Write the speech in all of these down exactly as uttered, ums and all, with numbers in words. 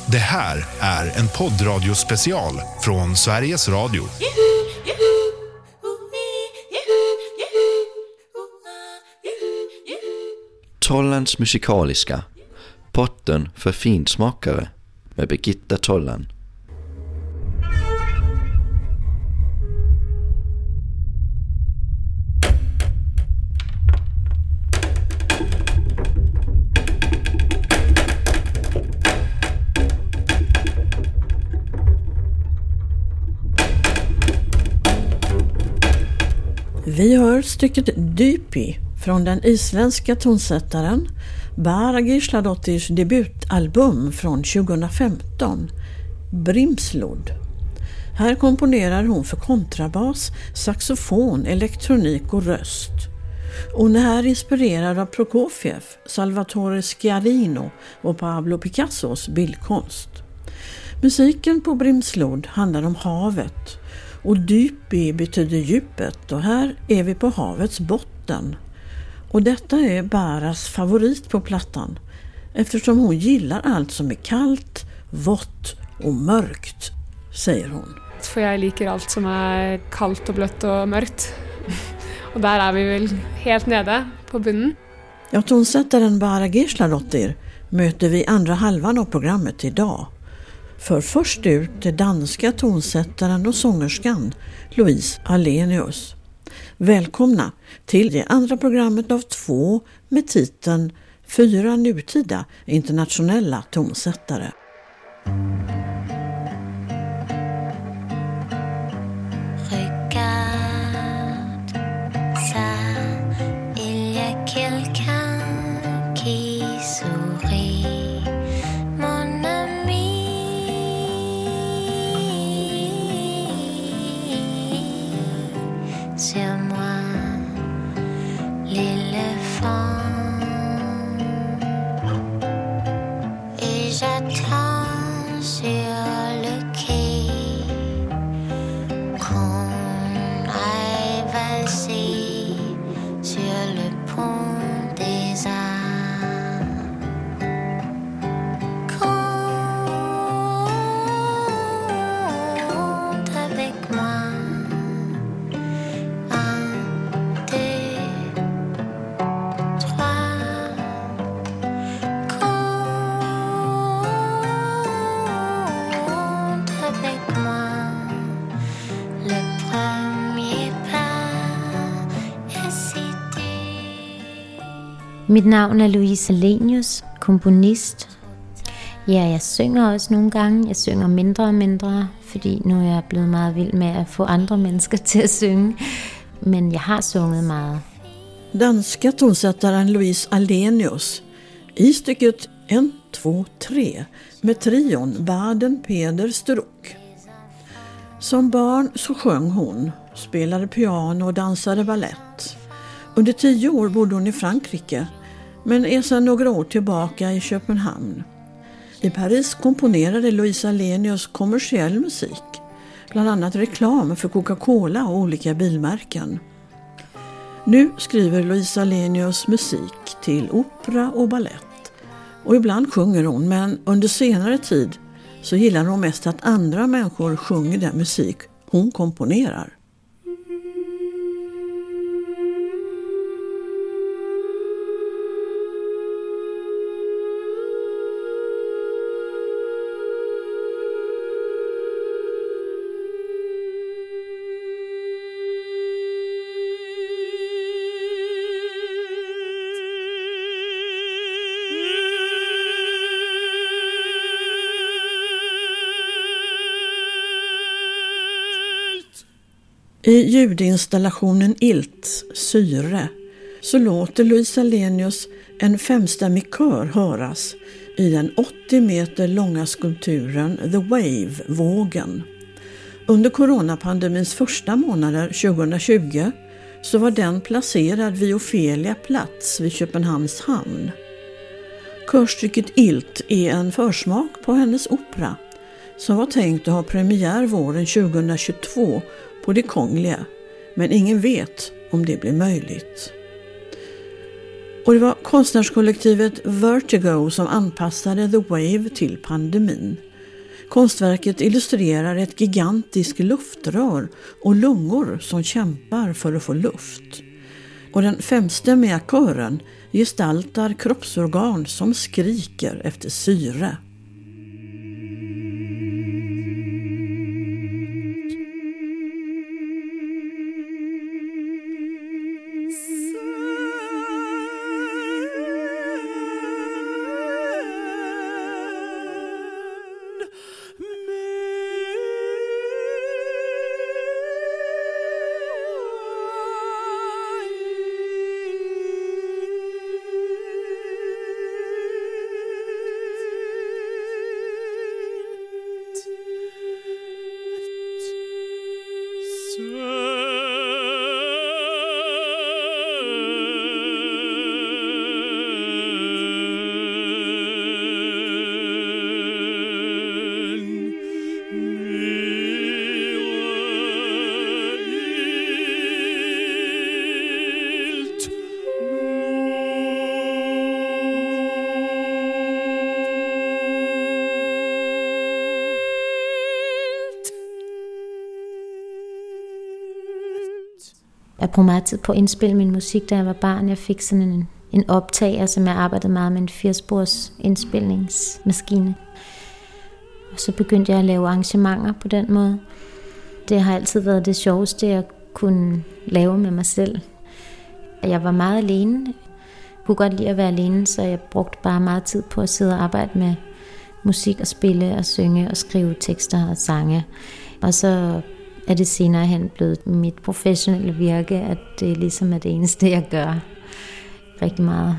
Det här är en poddradiospecial från Sveriges Radio. Tollands musikaliska, potten för finsmakare med Birgitta Tollan. Vi hör stycket Dypi från den isländska tonsättaren Bara Gísladóttirs debutalbum från tjugohundrafemton, Brimslod. Här komponerar hon för kontrabas, saxofon, elektronik och röst. Hon är här inspirerad av Prokofiev, Salvatore Schiarino och Pablo Picassos bildkonst. Musiken på Brimslod handlar om havet. Och Dypi betyder djupet och här är vi på havets botten. Och detta är Baras favorit på plattan eftersom hon gillar allt som är kallt, vått och mörkt, säger hon. För jag liker allt som är kallt och blött och mörkt. Och där är vi väl helt nere på bunnen. Ja, tonsättaren Bara Gísladóttir möter vi andra halvan av programmet idag. För först ut är danska tonsättaren och sångerskan Louise Alenius. Välkomna till det andra programmet av två med titeln Fyra nutida internationella tonsättare. Mit navn er Louise Alenius, komponist. Ja, jeg synger også nogle gange. Jeg synger mindre og mindre, fordi nu er jeg blevet meget vild med at få andre mennesker til at synge. Men jeg har sunget meget. Danska tonsättaren Louise Alenius i stycket en, två, tre med trion Baden Peder Struck. Som barn så sjöng hon, spelade piano och dansade ballett. Under tio år bodde hon i Frankrike, men är sedan några år tillbaka i Köpenhamn. I Paris komponerade Louise Alenius kommersiell musik, bland annat reklam för Coca-Cola och olika bilmärken. Nu skriver Louise Alenius musik till opera och ballett. Och ibland sjunger hon, men under senare tid så gillar hon mest att andra människor sjunger den musik hon komponerar. I ljudinstallationen Ilt, syre, så låter Louise Alenius en femstämmig kör höras i den åttio meter långa skulpturen The Wave, vågen. Under coronapandemins första månader tjugohundratjugo så var den placerad vid Ofelia plats vid Köpenhamns hamn. Körstycket Ilt är en försmak på hennes opera som var tänkt att ha premiär våren tjugohundratjugotvå på det Kongliga, men ingen vet om det blir möjligt. Och det var konstnärskollektivet Vertigo som anpassade The Wave till pandemin. Konstverket illustrerar ett gigantiskt luftrör och lungor som kämpar för att få luft. Och den femstämmiga kören gestaltar kroppsorgan som skriker efter syre. Jeg brugte meget tid på at indspille min musik, da jeg var barn. Jeg fik sådan en, en optager, som jeg arbejdede meget med, en firespors indspilningsmaskine. Og så begyndte jeg at lave arrangementer på den måde. Det har altid været det sjoveste, jeg kunne lave med mig selv. Jeg var meget alene. Jeg kunne godt lide at være alene, så jeg brugte bare meget tid på at sidde og arbejde med musik og spille og synge og skrive tekster og sange. Og så er det senere hen blevet mit professionelle virke, at det ligesom er det eneste, jeg gør rigtig meget.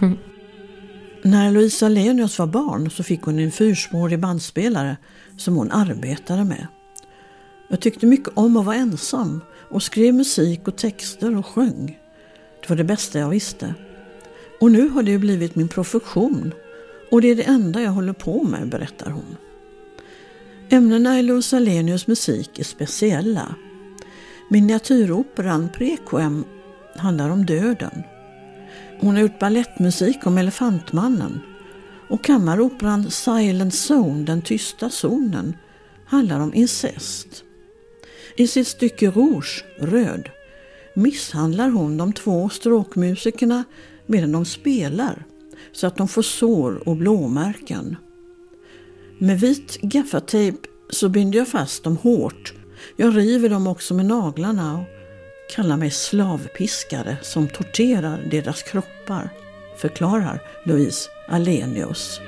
När Louise Alenius var barn så fick hon en fyrspårig bandspelare som hon arbetade med. Jag tyckte mycket om att vara ensam och skrev musik och texter och sjöng. Det var det bästa jag visste. Och nu har det ju blivit min profession och det är det enda jag håller på med, berättar hon. Ämnena i Louise Alenius musik är speciella. Miniatyroperan Prequiem handlar om döden. Hon har gjort ballettmusik om Elefantmannen. Och kammaroperan Silent Zone, den tysta zonen, handlar om incest. I sitt stycke Rouge, röd, misshandlar hon de två stråkmusikerna medan de spelar så att de får sår och blåmärken. Med vit gaffatejp så binder jag fast dem hårt. Jag river dem också med naglarna och kallar mig slavpiskare som torterar deras kroppar, förklarar Louise Alenius.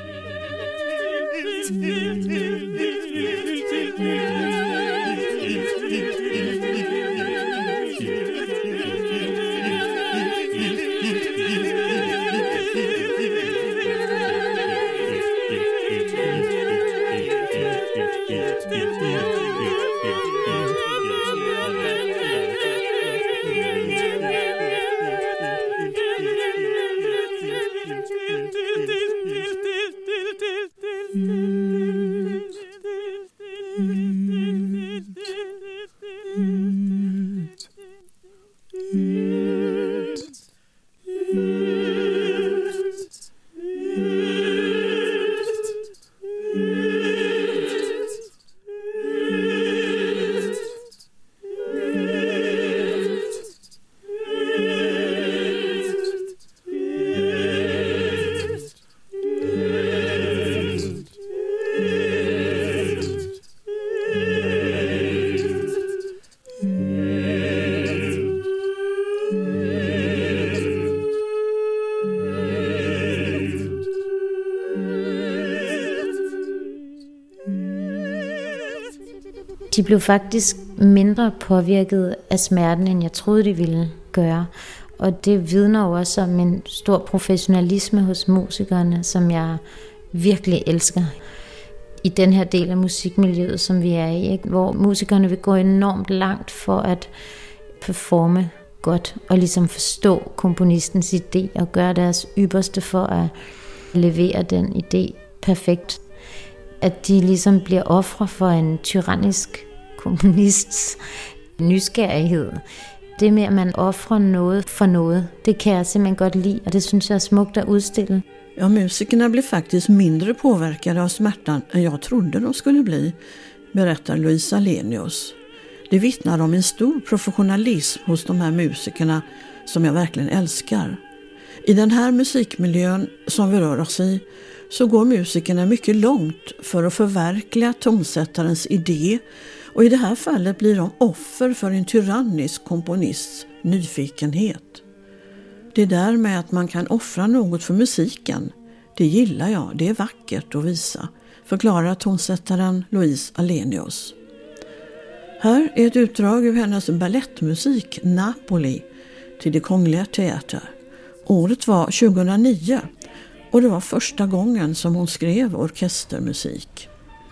De blev faktisk mindre påvirket af smerten, end jeg troede, de ville gøre. Og det vidner jo også om en stor professionalisme hos musikerne, som jeg virkelig elsker. I den her del af musikmiljøet, som vi er i, ikke? Hvor musikerne vil gå enormt langt for at performe godt og ligesom forstå komponistens idé og gøre deres ypperste for at levere den idé perfekt. At de ligesom bliver ofre for en tyrannisk komponists nysgerrighed. det med, at man offrer noget for noget, det kan jag simpelthen godt lide, och det synes jag är smukt att udstille. Ja, musikerna blev faktiskt mindre påverkade av smärtan än jag trodde de skulle bli, berättar Louise Alenius. Det vittnar om en stor professionalism hos de här musikerna som jag verkligen älskar. I den här musikmiljön som vi rör oss i så går musikerna mycket långt för att förverkliga tonsättarens idé, och i det här fallet blir de offer för en tyrannisk komponists nyfikenhet. Det där med att man kan offra något för musiken, det gillar jag, det är vackert att visa, förklarar tonsättaren Louise Alenius. Här är ett utdrag ur hennes ballettmusik Napoli till det Kungliga Teater. Året var tjugohundranio och det var första gången som hon skrev orkestermusik.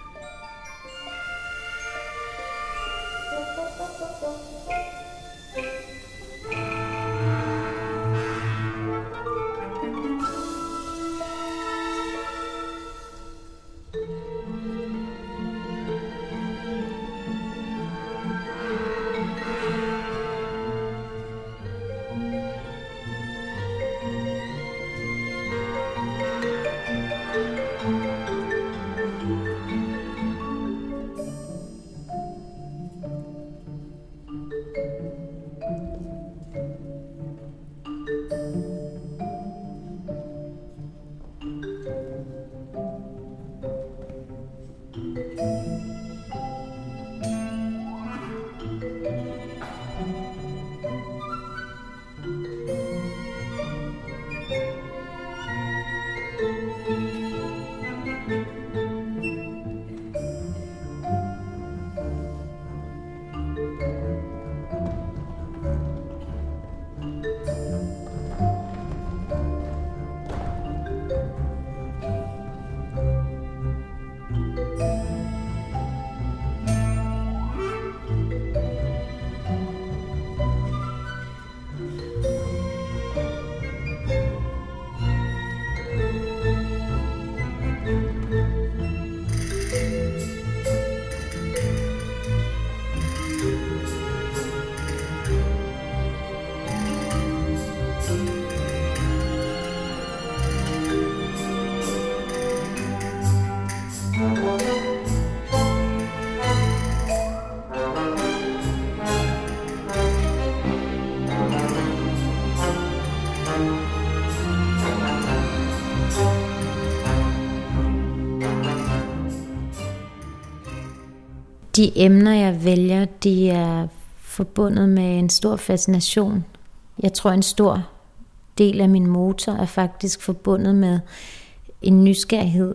De emner, jeg vælger, de er forbundet med en stor fascination. Jeg tror, en stor del af min motor er faktisk forbundet med en nysgerrighed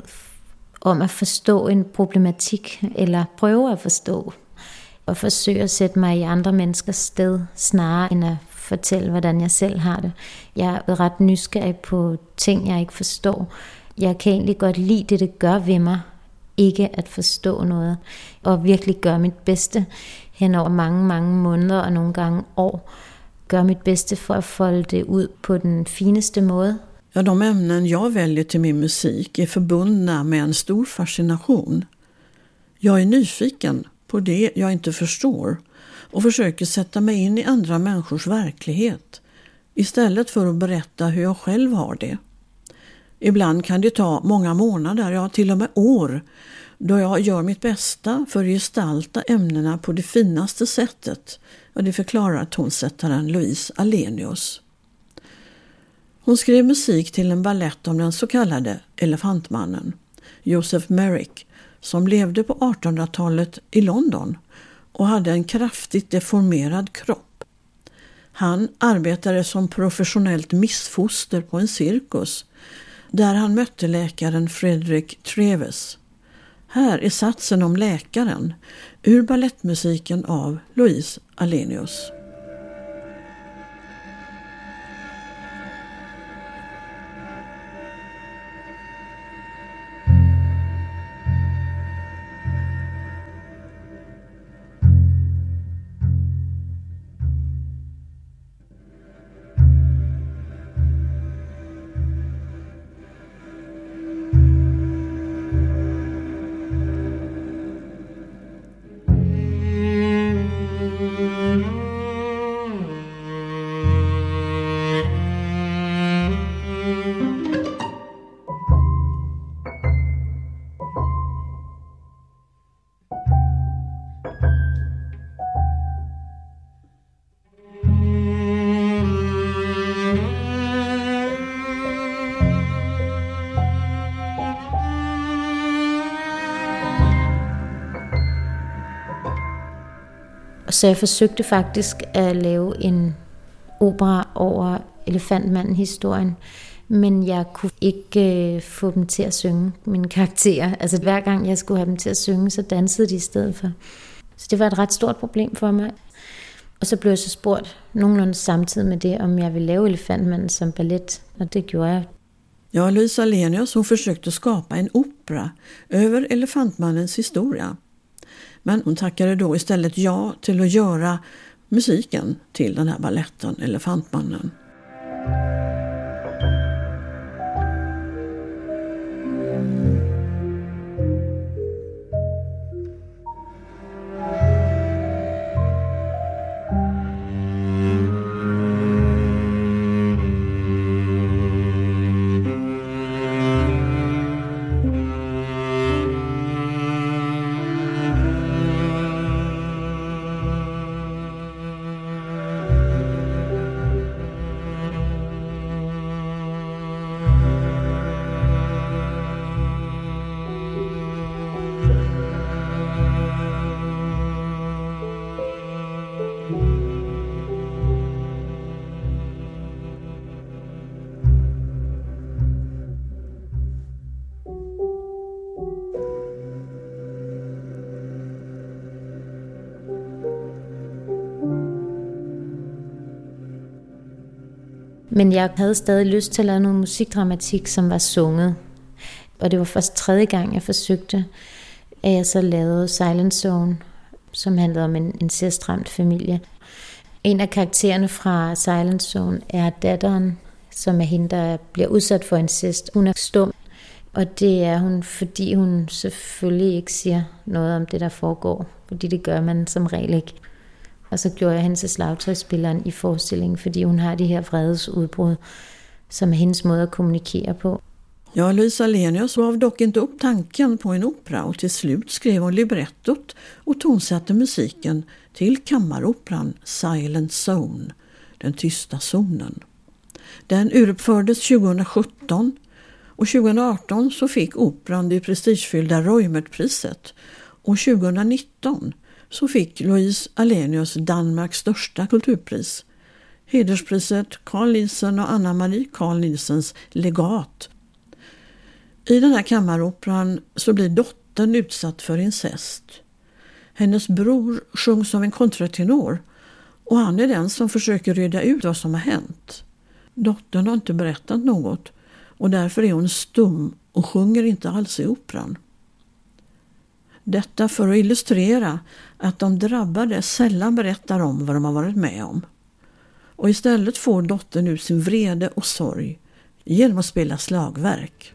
om at forstå en problematik, eller prøve at forstå, og forsøge at sætte mig i andre menneskers sted, snarere end at fortælle, hvordan jeg selv har det. Jeg er ret nysgerrig på ting, jeg ikke forstår. Jeg kan egentlig godt lide det, det gør ved mig, ikke at forstå noget, og virkelig gøre mit bedste hen over mange, mange måneder og nogle gange år. Gøre mit bedste for at folde det ud på den fineste måde. Ja, de ämnen jag väljer till min musik är förbundna med en stor fascination. Jag är nyfiken på det jag inte förstår och försöker sätta mig in i andra människors verklighet istället för att berätta hur jag själv har det. Ibland kan det ta många månader, ja till och med år, då jag gör mitt bästa för att gestalta ämnena på det finaste sättet, och det förklarar tonsättaren Louise Alenius. Hon skrev musik till en ballett om den så kallade elefantmannen, Joseph Merrick, som levde på artonhundratalet i London och hade en kraftigt deformerad kropp. Han arbetade som professionellt missfoster på en cirkus, där han mötte läkaren Frederick Treves. Här är satsen om läkaren ur ballettmusiken av Louise Alenius. Mm-hmm. Så jeg forsøgte faktisk at lave en opera over Elefantmanden-historien, men jeg kunne ikke øh, få dem til at synge, mine karakterer. Altså hver gang jeg skulle have dem til at synge, så dansede de i stedet for. Så det var et ret stort problem for mig. Og så blev jeg så spurgt nogenlunde samtidig med det, om jeg ville lave Elefantmanden som ballet, og det gjorde jeg. Ja, Louise Alenius, hon försökte skapa en opera över Elefantmannens historia. Men hon tackade då istället ja till att göra musiken till den här balletten Elefantmannen. Men jeg havde stadig lyst til at lave noget musikdramatik, som var sunget. Og det var først tredje gang, jeg forsøgte, at jeg så lavede Silent Zone, som handlede om en incest-ramt familie. En af karaktererne fra Silent Zone er datteren, som er hende, der bliver udsat for incest. Hun er stum, og det er hun, fordi hun selvfølgelig ikke siger noget om det, der foregår. Fordi det gør man som regel ikke. Og så gjorde jeg hende til slagtøjsspilleren i forestillingen, fordi hun har de her vredesudbrud, som er hendes måde at kommunikere på. Ja, Louise Alenius gav dock inte upp tanken på en opera och till slut skrev hon librettot och tonsatte musiken till kammaroperan Silent Zone, den tysta zonen. Den uruppfördes tjugohundrasjutton och tjugohundraarton så fick operan det prestigefyllda Reumert-priset och tjugohundranitton så fick Louise Alenius Danmarks största kulturpris, hederspriset Carl Nielsen och Anna-Marie Carl Nielsens legat. I den här kammaroperan så blir dottern utsatt för incest. Hennes bror sjungs som en kontratenor och han är den som försöker reda ut vad som har hänt. Dottern har inte berättat något och därför är hon stum och sjunger inte alls i operan. Detta för att illustrera att de drabbade sällan berättar om vad de har varit med om. Och istället får dottern ut sin vrede och sorg genom att spela slagverk.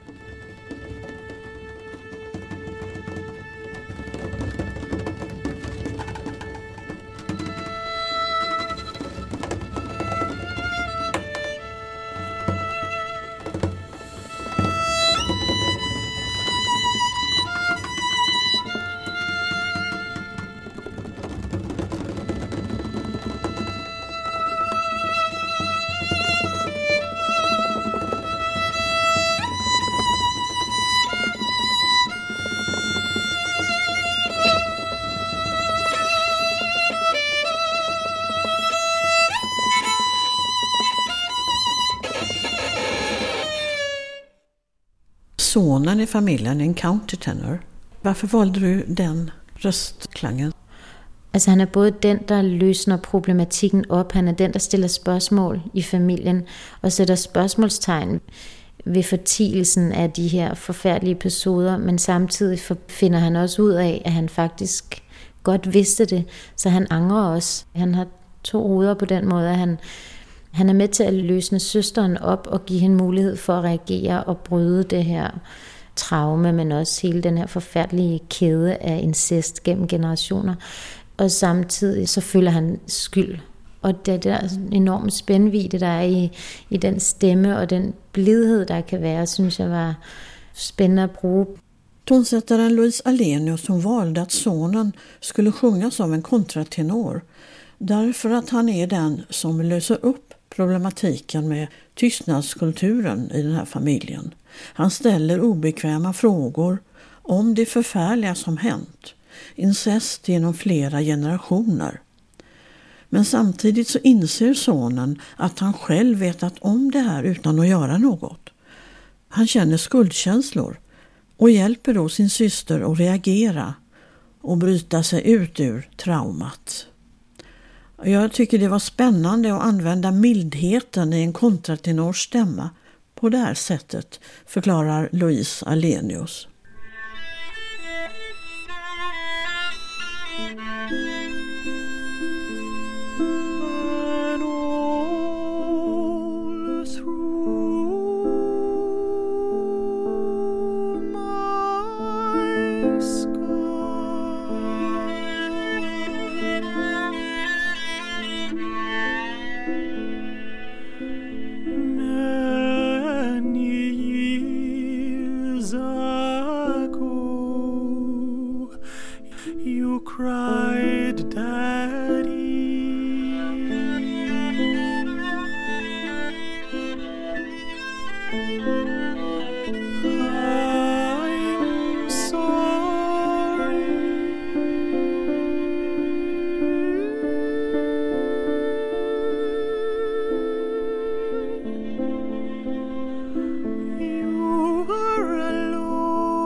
Sonen i familjen är en countertenor. Varför valde du den röstklangen? Altså han er både den, der løsner problematikken op, han er den, der stiller spørgsmål i familien og sætter spørgsmålstegn ved fortielsen af de her forfærdelige episoder, men samtidig finder han også ud af, at han faktisk godt vidste det, så han angrer også. Han har to hoveder på den måde, at han, han er med til at løsne søsteren op og give hende mulighed for at reagere og bryde det her traume, men også hele den her forfærdelige kæde af incest gennem generationer. Og samtidig så føler han skyld. Og det er der enorme spændvidde, der er i, i den stemme og den blidhed, der kan være, synes jeg var spændende at bruge. Tonsättaren Louise Alenius, hon valde att sonen skulle sjunga som en kontratenor därför att han är den som löser upp problematiken med tystnadskulturen i den här familjen. Han ställer obekväma frågor om det förfärliga som hänt, incest genom flera generationer. Men samtidigt så inser sonen att han själv vetat om det här utan att göra något. Han känner skuldkänslor och hjälper då sin syster att reagera och bryta sig ut ur traumat. Jag tycker det var spännande att använda mildheten i en kontratenorstämma på det här sättet, förklarar Louise Alenius. Cried Daddy. I'm sorry. You were alone.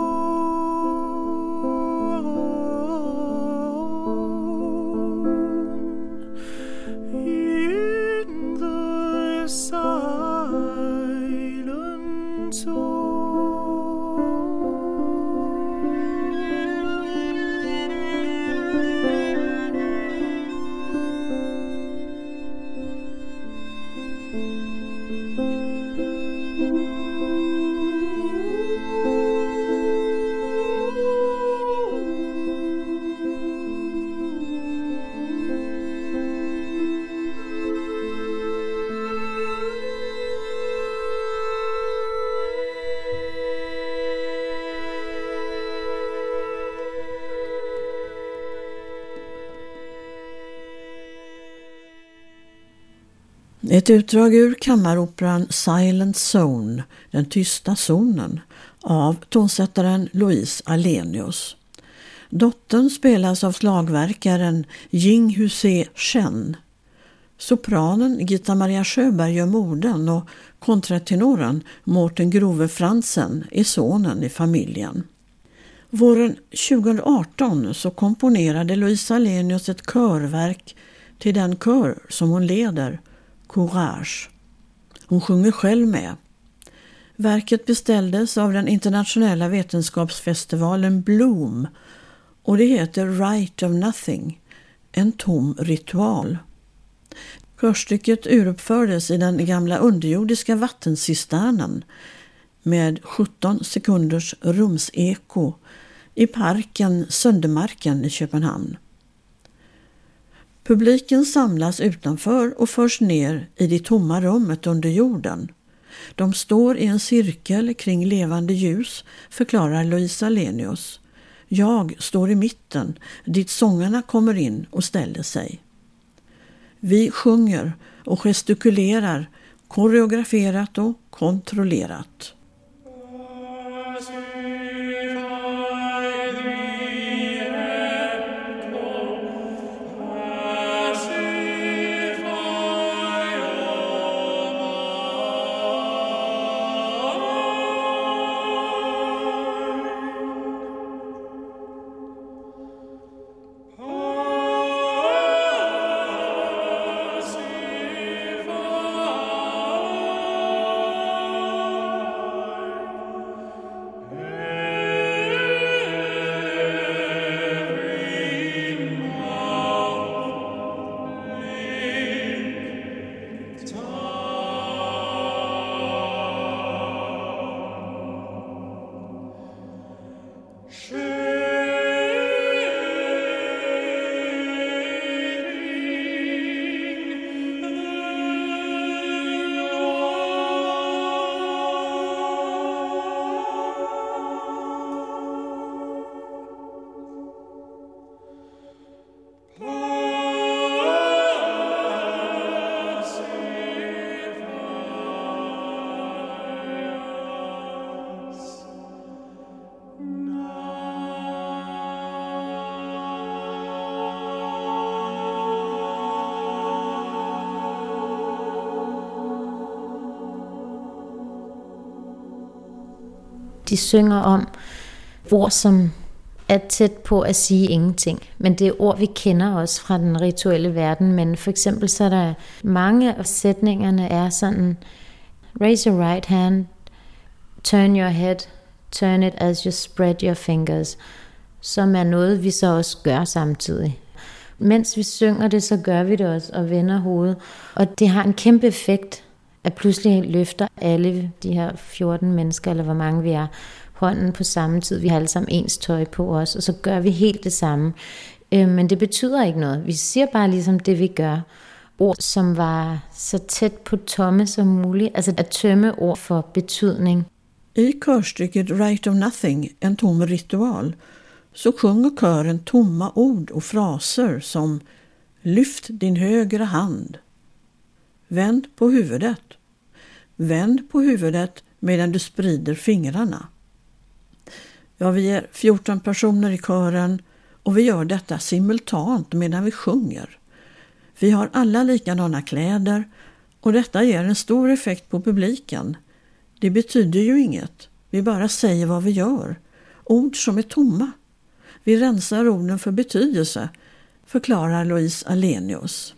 Ett utdrag ur kammaroperan Silent Zone, den tysta zonen, av tonsättaren Louise Alenius. Dottern spelas av slagverkaren Jing Husé Chen. Sopranen Gita Maria Sjöberg gör morden och kontratenoren Mårten Grove Fransen är sonen i familjen. Våren tjugoarton så komponerade Louise Alenius ett körverk till den kör som hon leder, Courage. Hon sjunger själv med. Verket beställdes av den internationella vetenskapsfestivalen Bloom och det heter Rite of Nothing, en tom ritual. Körstycket uruppfördes i den gamla underjordiska vattencisternen med sjutton sekunders rumseko i parken Söndermarken i Köpenhamn. Publiken samlas utanför och förs ner i det tomma rummet under jorden. De står i en cirkel kring levande ljus, förklarar Louise Alenius. Jag står i mitten, dit sångarna kommer in och ställer sig. Vi sjunger och gestikulerar, koreograferat och kontrollerat. No. De synger om ord, som er tæt på at sige ingenting. Men det er ord, vi kender også fra den rituelle verden. Men for eksempel så er der mange af sætningerne er sådan: raise your right hand, turn your head, turn it as you spread your fingers. Som er noget, vi så også gør samtidig. Mens vi synger det, så gør vi det også og vender hovedet. Og det har en kæmpe effekt, at pludselig løfter alle de her fjorten mennesker, eller hvor mange vi er, hånden på samme tid. Vi har alle sammen ens tøj på os, og så gør vi helt det samme. Men det betyder ikke noget. Vi siger bare ligesom det, vi gør. Ord, som var så tæt på tomme som muligt. Altså at tømme ord for betydning. I körstycket Rite of Nothing, en tom ritual, så sjunger kören tomma ord och fraser som lyft din högra hand, vänd på huvudet, vänd på huvudet medan du sprider fingrarna. Ja, vi är fjorton personer i kören och vi gör detta simultant medan vi sjunger. Vi har alla likadana kläder och detta ger en stor effekt på publiken. Det betyder ju inget, vi bara säger vad vi gör. Ord som är tomma. Vi rensar orden för betydelse, förklarar Louise Alenius.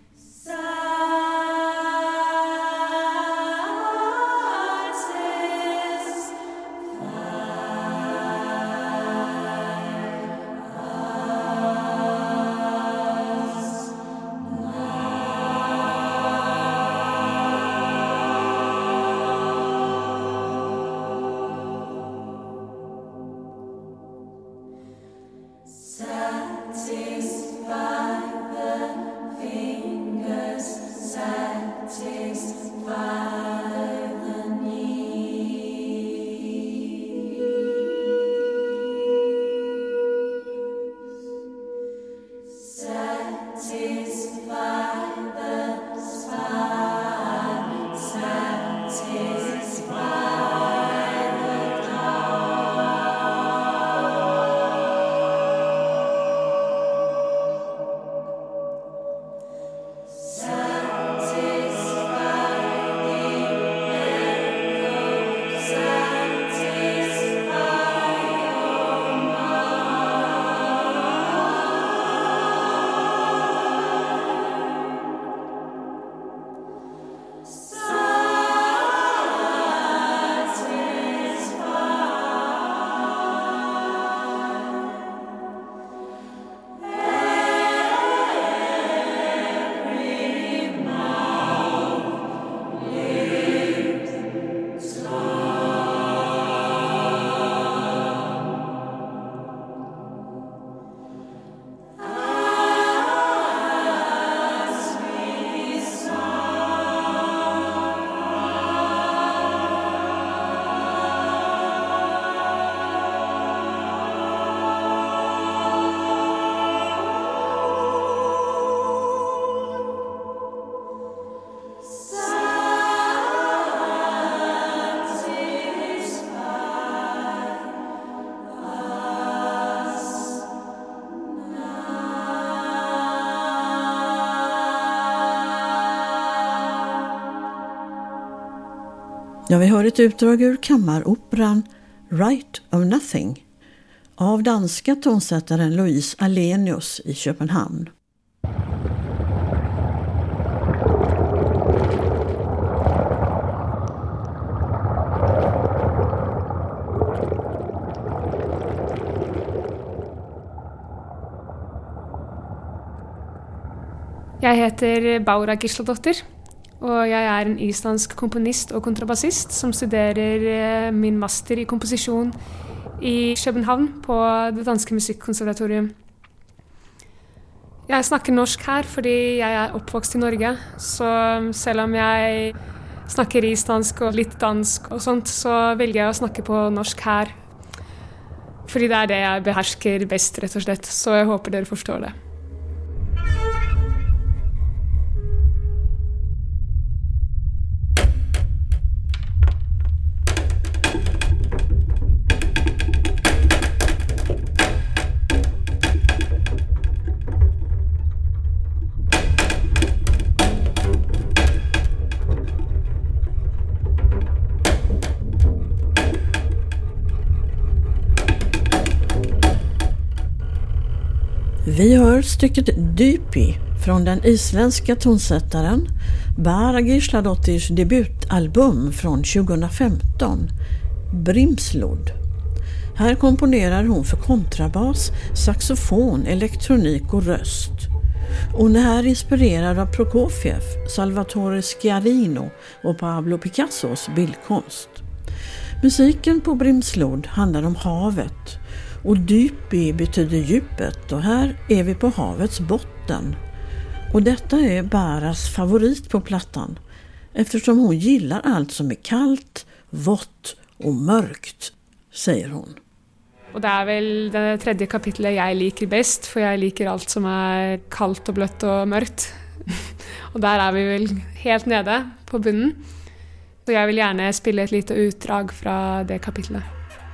Ja, vi hör ett utdrag ur kammaroperan Rite of Nothing av danska tonsättaren Louise Alenius i Köpenhamn. Jag heter Baura Gisladottir och jag är en islandsk komponist och kontrabassist som studerar min master i komposition i København på det danske musikkonservatorium. Jag snackar norsk här fordi jag är uppvuxen i Norge, så selv om jag snackar islandsk och lite dansk och sånt, så väljer jag att snacka på norsk här. Fordi det är det jag behärskar bäst, rätt och slett, så jag hoppas dere förstår det. Vi hör stycket Dypi från den isländska tonsättaren Bara Gísladóttirs debutalbum från tjugohundrafemton, Brimslud. Här komponerar hon för kontrabas, saxofon, elektronik och röst. Hon är här inspirerad av Prokofiev, Salvatore Schiarino och Pablo Picassos bildkonst. Musiken på Brimslud handlar om havet och Dypi betyder djupet och här är vi på havets botten. Och detta är Baras favorit på plattan eftersom hon gillar allt som är kallt, vått och mörkt, säger hon. Og det er vel det tredje kapitlet jeg liker best, for jeg liker alt som er kaldt og bløtt og mørkt. Og der er vi vel helt nede på bunnen. Så jeg vil gjerne spille et lite utdrag fra det kapitlet.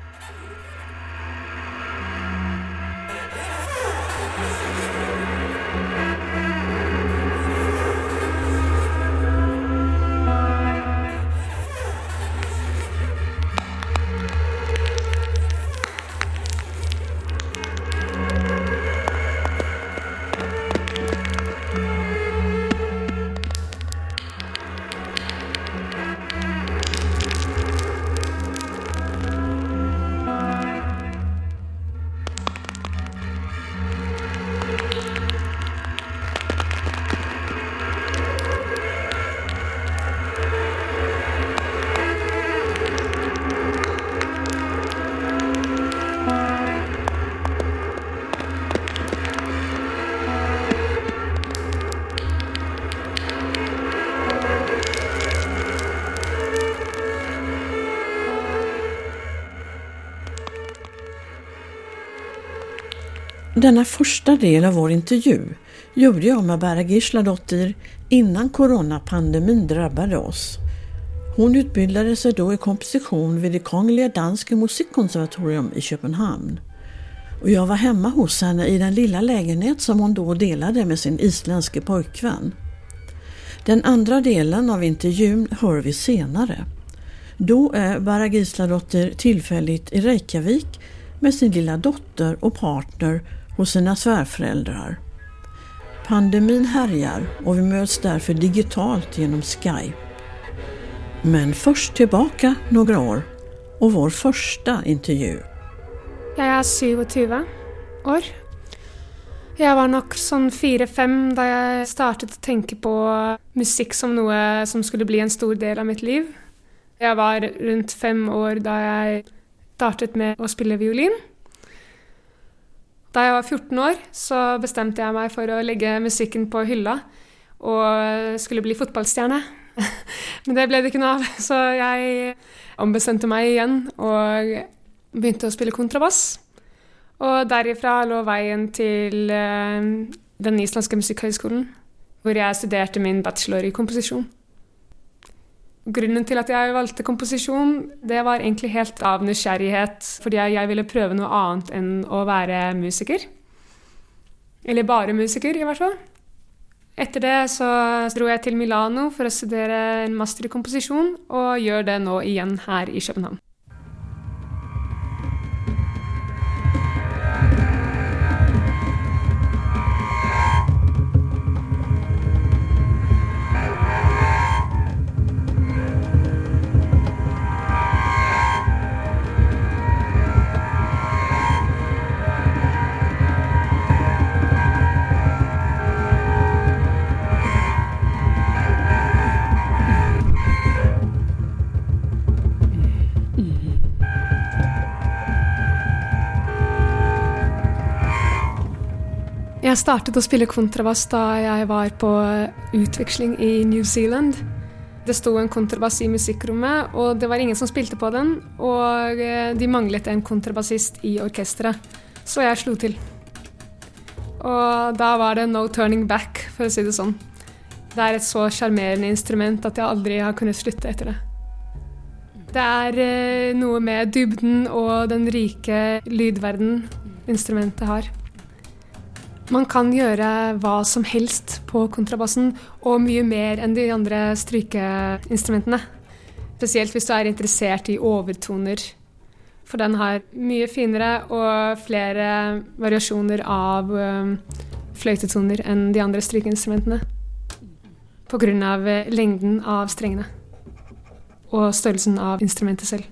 Denna första del av vår intervju gjorde jag med Bara Gísladóttir innan coronapandemin drabbade oss. Hon utbildade sig då i komposition vid det Kongelige Danske Musikkonservatorium i Köpenhamn. Och jag var hemma hos henne i den lilla lägenhet som hon då delade med sin isländske pojkvän. Den andra delen av intervjun hör vi senare. Då är Bara Gísladóttir tillfälligt i Reykjavik med sin lilla dotter och partner hos sina svärföräldrar. Pandemin härjar och vi möts därför digitalt genom Skype. Men först tillbaka några år och vår första intervju. Jeg er syvogtyve år. Jeg var nok sånn fire-fem da jeg startet å tenke på musikk som noe som skulle bli en stor del av mitt liv. Jeg var rundt fem år da jeg startet med å spille violin. Da jeg var fjorten år så bestemte jeg meg for å legge musikken på hylla og skulle bli fotballstjerne. Men det ble det ikke noe av, så jeg ombestemte meg igjen og begynte å spille kontrabass. Og derifra lå veien til den islandske musikkhøgskolen, hvor jeg studerte min bachelor i komposisjon. Grunnen til at jeg valgte komposisjon, det var egentlig helt av nysgjerrighet, fordi jeg ville prøve noe annet enn å være musiker. Eller bare musiker, i hvert fall. Etter det så dro jeg til Milano for å studere en master i komposisjon, og gjør det nå igjen her i København. Jeg startet å spille kontrabass da jeg var på utveksling i New Zealand. Det stod en kontrabass i musikkrommet, og det var ingen som spilte på den, og de manglet en kontrabassist i orkestret, så jeg slo til. Og da var det no turning back, for å si det sånn. Det er et så charmerende instrument at jeg aldri har kunnet slutte etter det. Det er noe med dybden og den rike lydverden instrumentet har. Man kan gjøre hva som helst på kontrabassen, og mye mer enn de andre strykeinstrumentene. Spesielt hvis du er interessert i overtoner. for den har mye finere og flere variasjoner av um, fløytetoner enn de andre strykeinstrumentene. På grunn av lengden av strengene og størrelsen av instrumentet selv.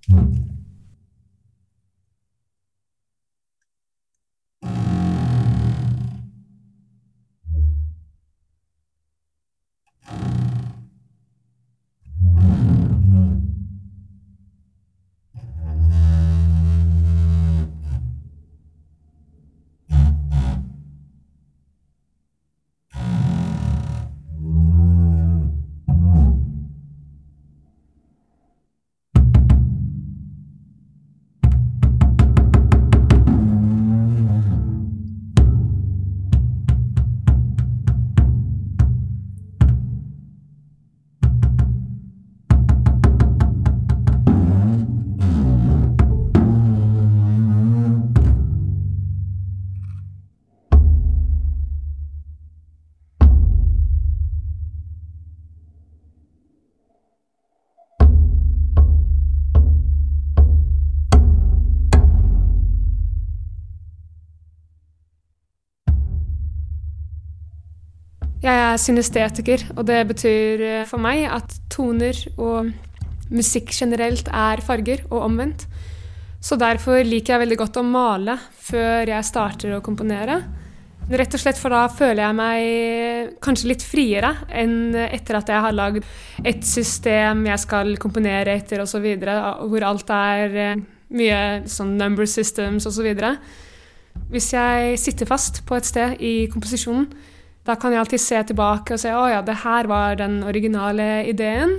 Jeg er synestetiker, og det betyr for meg at toner og musikk generelt er farger og omvendt. Så derfor liker jeg veldig godt å male før jeg starter å komponere. Rett og slett for da føler jeg meg kanskje litt friere enn etter at jeg har lagd et system jeg skal komponere etter og så videre, hvor alt er mye sånn number systems og så videre. Hvis jeg sitter fast på et sted i komposisjonen, da kan jeg alltid se tilbake og si, å ja, det her var den originale ideen,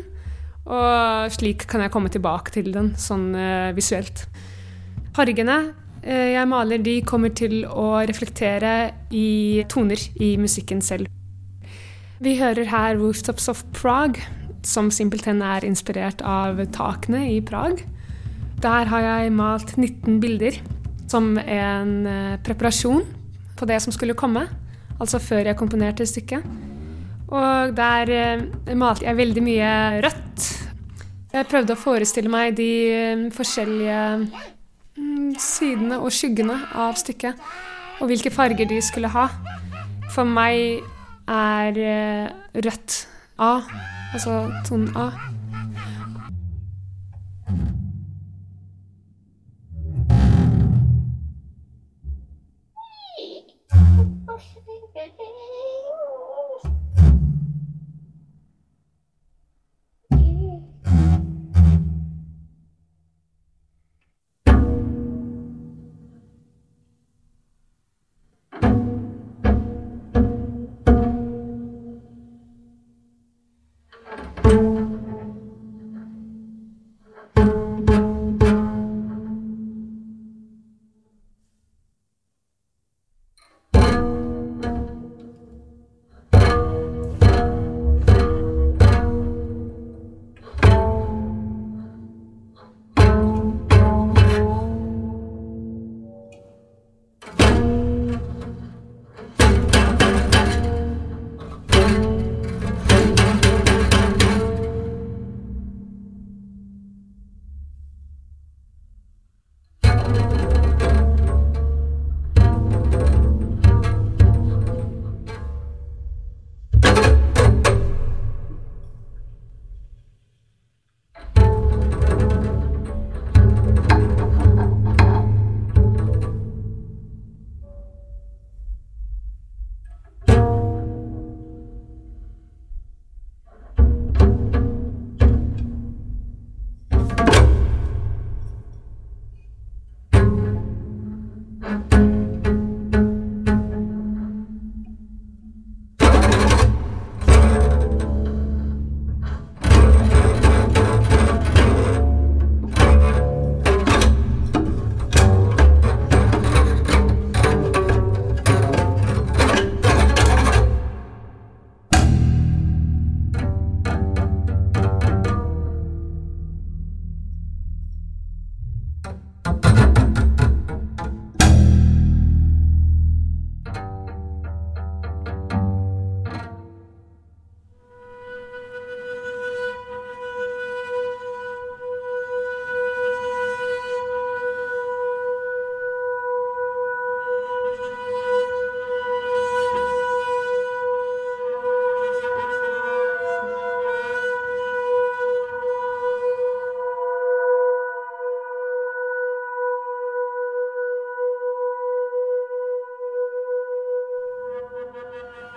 og slik kan jeg komme tilbake til den, sånn uh, visuelt. Fargene uh, jeg maler, de kommer til å reflektere i toner i musikken selv. Vi hører her Rooftops of Prague, som simpelthen er inspirert av takene i Prag. Der har jeg malt nitten bilder, som en uh, preparasjon på det som skulle komme. Altså før jeg komponerte stykket. Og der eh, malte jeg veldig mye rødt. Jeg prøvde å forestille meg de eh, forskjellige mm, sidene og skyggene av stykket, og hvilke farger de skulle ha. For meg er eh, rødt A, altså tonen A.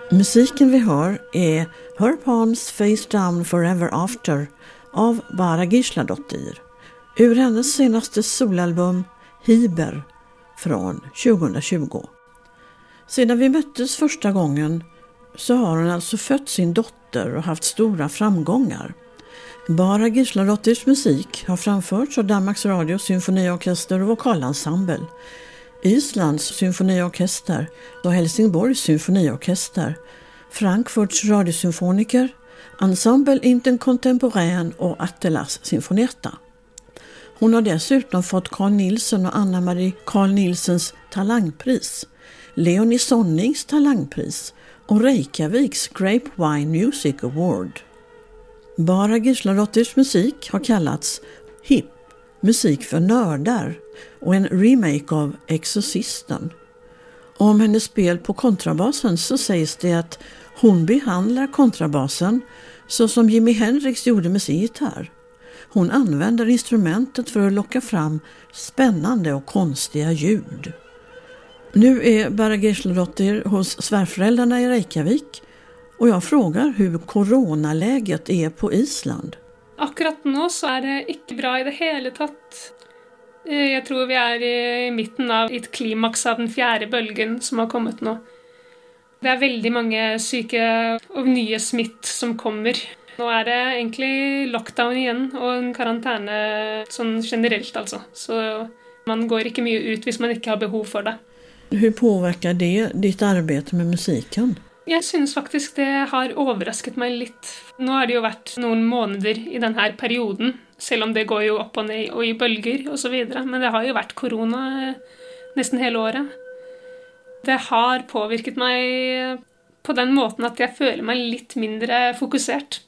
Musiken vi hör är Her Palms Face Down Forever After av Bara Gísladóttir ur hennes senaste solalbum Hiber från tjugohundratjugo. Sedan vi möttes första gången så har hon alltså fött sin dotter och haft stora framgångar. Bara Gísladóttirs musik har framförts av Danmarks Radios symfoniorkester och vokalensemble, Islands symfoniorkester och Helsingborgs symfoniorkester, Frankfurts radiosymfoniker, Ensemble Intercontemporain och Attelas Sinfonetta. Hon har dessutom fått Carl Nielsen och Anna-Marie Carl Nielsens talangpris, Leonie Sonnings talangpris och Reykjaviks Grapevine Music Award. Bara Gísladóttirs musik har kallats hip, musik för nördar och en remake av Exorcisten. Om hennes spel på kontrabasen så sägs det att hon behandlar kontrabasen så som Jimi Hendrix gjorde med sin gitarr. Hon använder instrumentet för att locka fram spännande och konstiga ljud. Nu är Bara Gísladóttir hos svärföräldrarna i Reykjavik och jag frågar hur coronaläget är på Island. Akkurat nå så er det ikke bra i det hele tatt. Jeg tror vi er i midten av et klimaks av den fjerde bølgen som har kommet nå. Det er veldig mange syke og nye smitt som kommer. Nå er det egentlig lockdown igjen og en karantene sånn generelt altså. Så man går ikke mye ut hvis man ikke har behov for det. Hur påverkar det ditt arbete med musiken? Jeg synes faktisk det har overrasket meg litt. Nå har det jo vært noen måneder i denne perioden, selv om det går jo opp og ned og i bølger og så videre. Men det har jo vært korona nesten hele året. Det har påvirket meg på den måten at jeg føler meg litt mindre fokusert.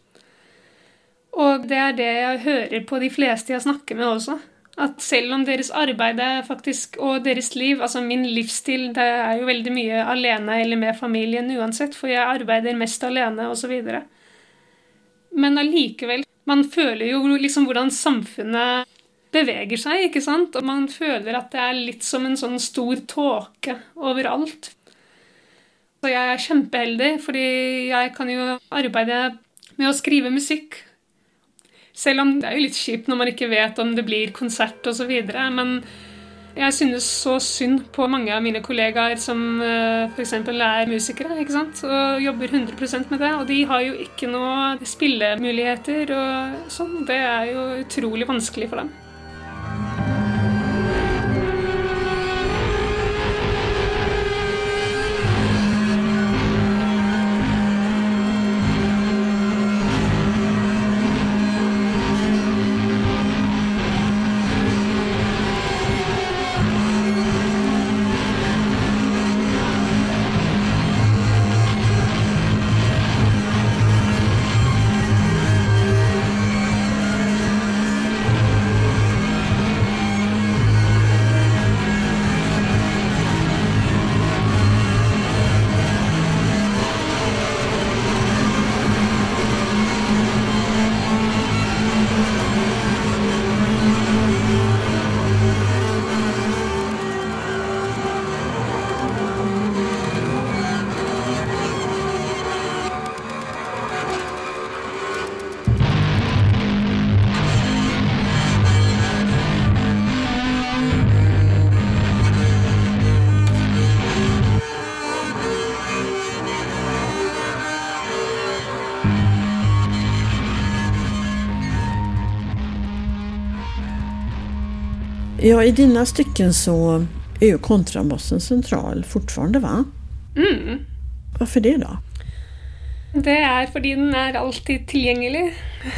Og det er det jeg hører på de fleste jeg snakker med også. At selv om deres arbeid faktisk, og deres liv, altså min livsstil, det er jo veldig mye alene eller med familien uansett, for jeg arbeider mest alene og så videre. Men allikevel, man føler jo liksom hvordan samfunnet beveger seg, ikke sant? Og man føler at det er litt som en sånn stor tåke overalt. Så jeg er kjempeheldig, fordi jeg kan jo arbeide med å skrive musikk. Selv om det er jo litt kjipt når man ikke vet om det blir konsert og så videre, men jeg synes så synd på mange av mine kollegaer som for eksempel er musikere, ikke sant? Og jobber hundre prosent med det, og de har jo ikke noe spillemuligheter og sånn. Det er jo utrolig vanskelig for dem. Ja, i dina stycken så är ju kontrabassen central fortfarande, va? Mm. Varför det då? Det er fordi den er alltid tilgjengelig.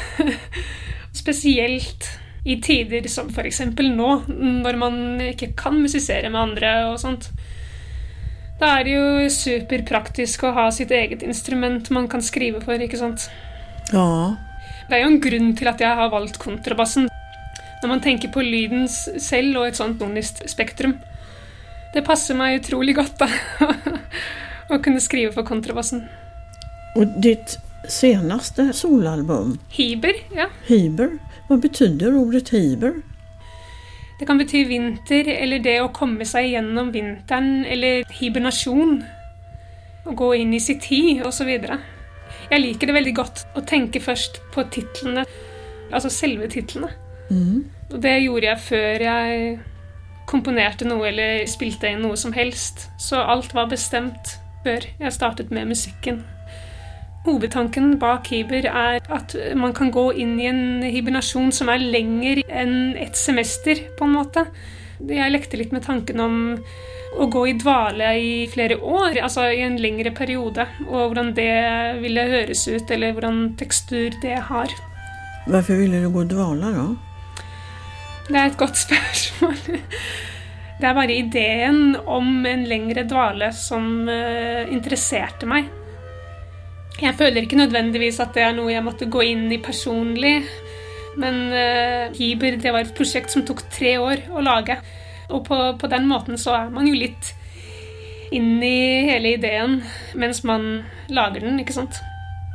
Spesielt i tider som for eksempel nå, når man ikke kan musisere med andre og sånt. Da er det jo superpraktisk å ha sitt eget instrument man kan skrive for, ikke sant? Ja. Det er jo en grunn til at jeg har valgt kontrabassen. Når man tenker på lydens selv og et sånt nordiskt spektrum. Det passer meg utrolig godt da, å kunne skrive for kontrabassen. Och ditt senaste solalbum? Hiber, ja. Hiber? Vad betyder ordet hiber? Det kan bety vinter, eller det å komme seg gjennom vinteren, eller hibernasjon. å gå inn i sitt tid og så videre. Jeg liker det veldig godt å tenke først på titlene, altså selve titlene. Mm. Og det gjorde jeg før jeg komponerte noe eller spilte inn noe som helst. Så alt var bestemt før jeg startet med musikken. Hovedtanken bak Hiber er at man kan gå inn i en hibernasjon som er lenger enn et semester, på en måte. Jeg lekte litt med tanken om å gå i dvale i flere år, altså i en lengre periode, og hvordan det ville høres ut, eller hvordan tekstur det har. Hvorfor ville du gå i dvale da? Det er et godt spørsmål. Det er bare ideen om en lengre dvale som uh, interesserte meg. Jeg føler ikke nødvendigvis at det er noe jeg måtte gå inn i personlig, men uh, Hiber, det var et prosjekt som tok tre år å lage. Og på, på den måten så er man jo litt inn i hele ideen mens man lager den, ikke sant?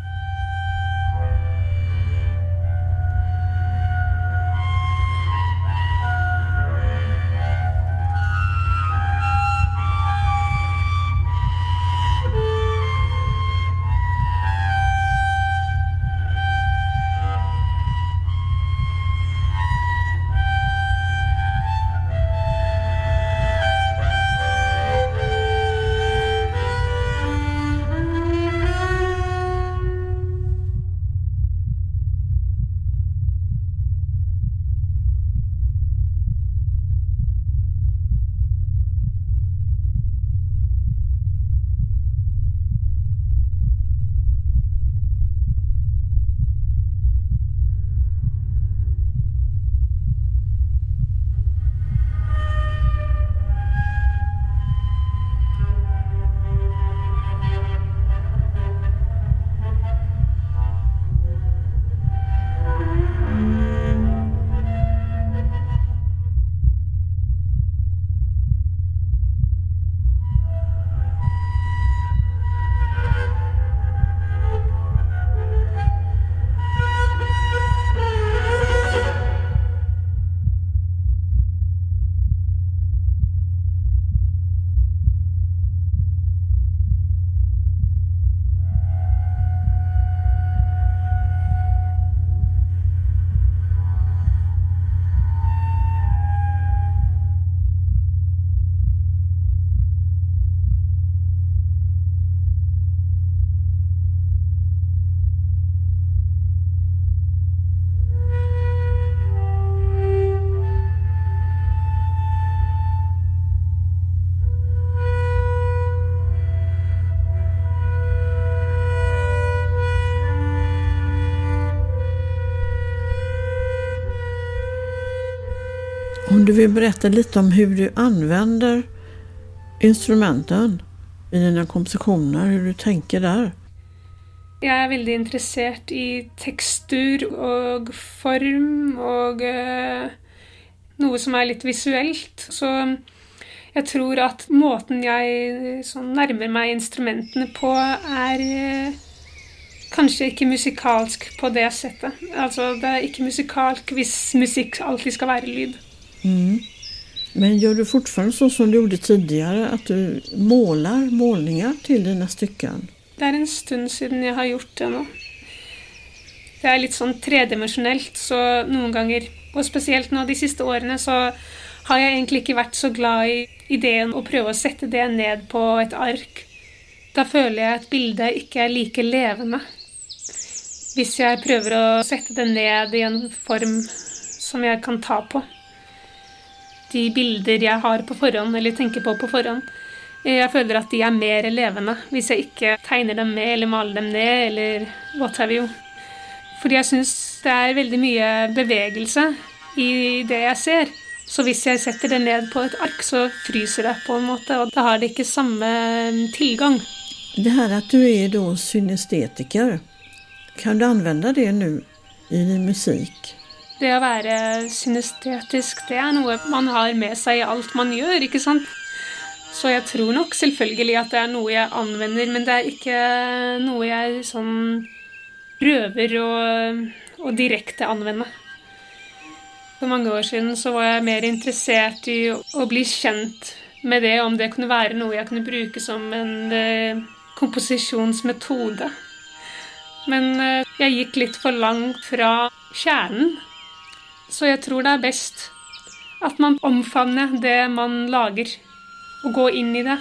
Om du vill berätta lite om hur du använder instrumenten i dina kompositioner, hur du tänker der? Jeg er veldig interessert i tekstur og form og uh, noe som er litt visuelt. Så jeg tror at måten jeg sånn, nærmer meg instrumentene på er uh, kanskje ikke musikalsk på det settet. Altså det er ikke musikalsk hvis musikk alltid skal være lyd. Mm. Men gör du fortfarande så som du gjorde tidigare, att du målar målningar till dina stycken? Det er en stund siden jeg har gjort det nå. Det er litt sånn tredimensionelt, så noen ganger, og spesielt nå de siste årene, så har jeg egentlig ikke vært så glad i ideen å prøve å sette det ned på et ark. Da føler jeg at bildet ikke er like levende. Hvis jeg prøver å sette det ned i en form som jeg kan ta på. De bilder jeg har på forhånd, eller tenker på på forhånd, jeg føler at de er mer levende hvis jeg ikke tegner dem med, eller maler dem ned, eller what have you. Fordi jeg synes det er veldig mye bevegelse i det jeg ser. Så hvis jeg setter det ned på et ark, så fryser det på en måte, og da har det ikke samme tilgang. Det her at du er då synestetiker, kan du anvende det nu i din musik? Det å være synestetisk, det er noe man har med seg i alt man gjør, ikke sant? Så jeg tror nok selvfølgelig at det er noe jeg anvender, men det er ikke noe jeg sånn prøver å, å direkte anvende. For mange år siden så var jeg mer interessert i å, å bli kjent med det, om det kunne være noe jeg kunne bruke som en eh, komposisjonsmetode. Men jeg gikk litt for langt fra kjernen, så jeg tror det er best at man omfavner det man lager, og går inn i det.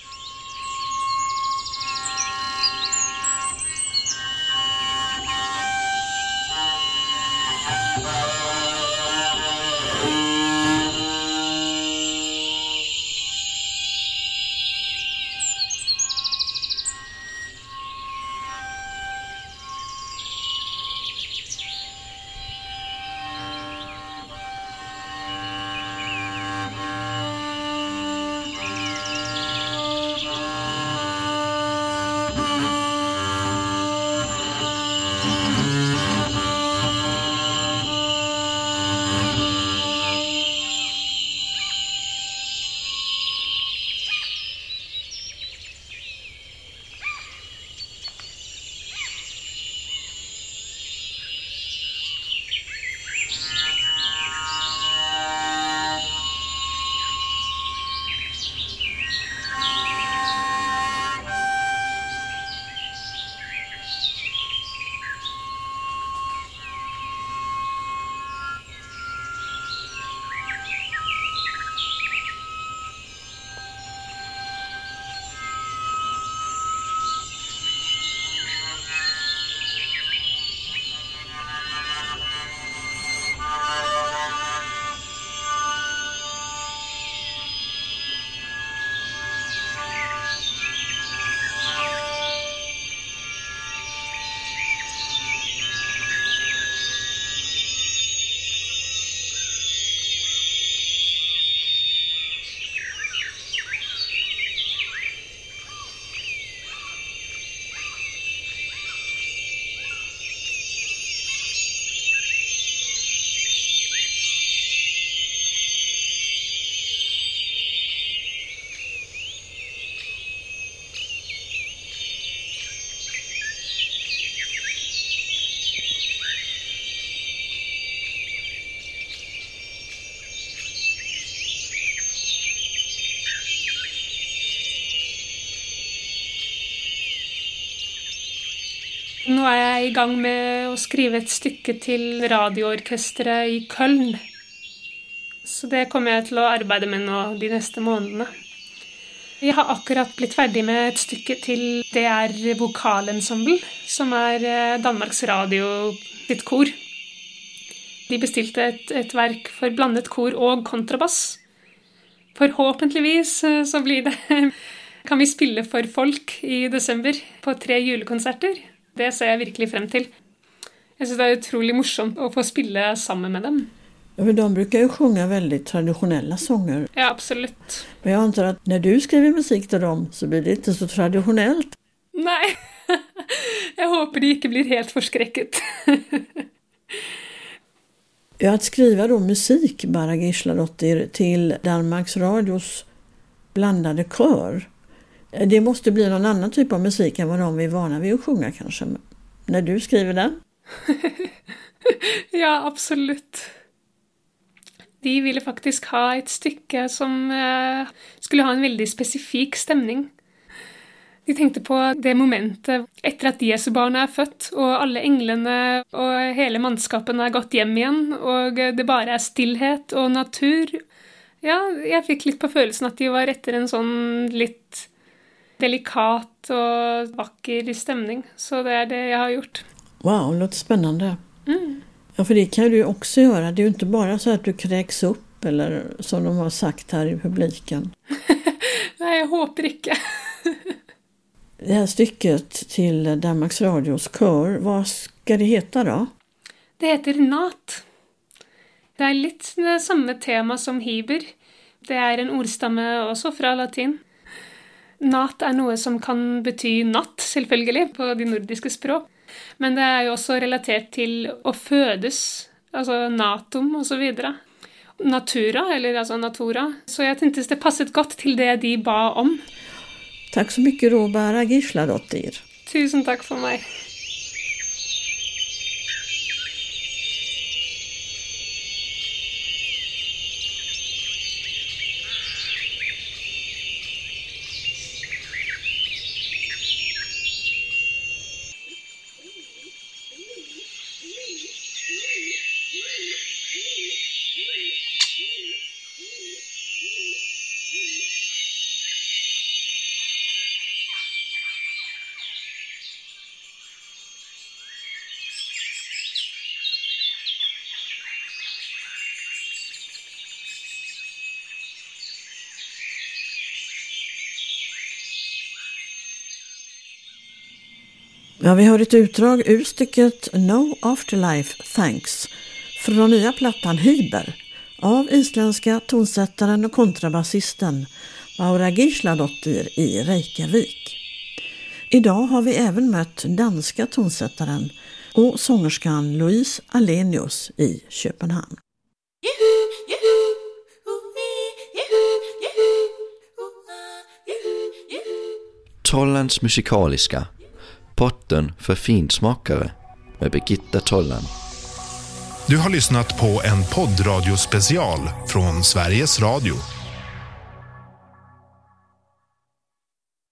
Nå er jeg i gang med å skrive et stykke til radioorkestret i Köln. Så det kommer jeg til å arbeide med nå de neste månedene. Jeg har akkurat blitt ferdig med et stykke til D R Vokalensemble, som er Danmarks Radio sitt kor. De bestilte et, et verk for blandet kor og kontrabass. Forhåpentligvis så blir det, kan vi spille for folk i desember på tre julekonserter. Det ser jeg virkelig frem til. Jeg synes det er utrolig morsomt å få spille sammen med dem. Ja, för de brukar ju sjunga väldigt traditionella sånger. Ja, absolutt. Men jag antar att när du skriver musik till dem så blir det inte så traditionellt. Nei, jeg håper de ikke blir helt forskrekket. Ja, att skriva då musik, Bara Gisladottir, till Danmarks Radios blandade kör. Det måste bli någon annan typ av musik än vad de är vana vid att sjunga kanske. När du skriver den? Ja, absolutt. De ville faktisk ha et stykke som eh, skulle ha en veldig spesifik stemning. De tenkte på det momentet etter at Jesu barn er født, og alle englene og hele mannskapen er gått hjem igjen, og det bare er stillhet og natur. Ja, jeg fikk litt på følelsen at de var etter en sånn litt delikat og vacker stemning. Så det er det jeg har gjort. Wow, det låter spännande. Mm. Ja, för det kan du också göra. Det är ju inte bara så att du kräks upp eller som de har sagt här i publiken. Nej, jag hoppas inte. Det här stycket till Danmarks Radios kör, vad ska det heta då? Det heter Nat. Det er litt det samme tema som Hiber. Det er en ordstamme også fra latin. Nat er noe som kan bety natt, selvfølgelig, på de nordiske språk. Men det er jo også relatert til å fødes, altså natum og så videre. Natura, eller altså natura. Så jeg tenkte det passet godt til det de ba om. Takk så mycket då, Bara Gisladottir. Tusen takk for meg. Ja, vi har ett utdrag ur stycket No Afterlife Thanks från nya plattan Hyber av isländska tonsättaren och kontrabasisten Bára Gísladóttir i Reykjavik. Idag har vi även mött danska tonsättaren och sångerskan Louise Alenius i Köpenhamn. Tollands musikaliska, potten för finsmakare med Birgitta Tollan. Du har lyssnat på en poddradiospecial från Sveriges Radio.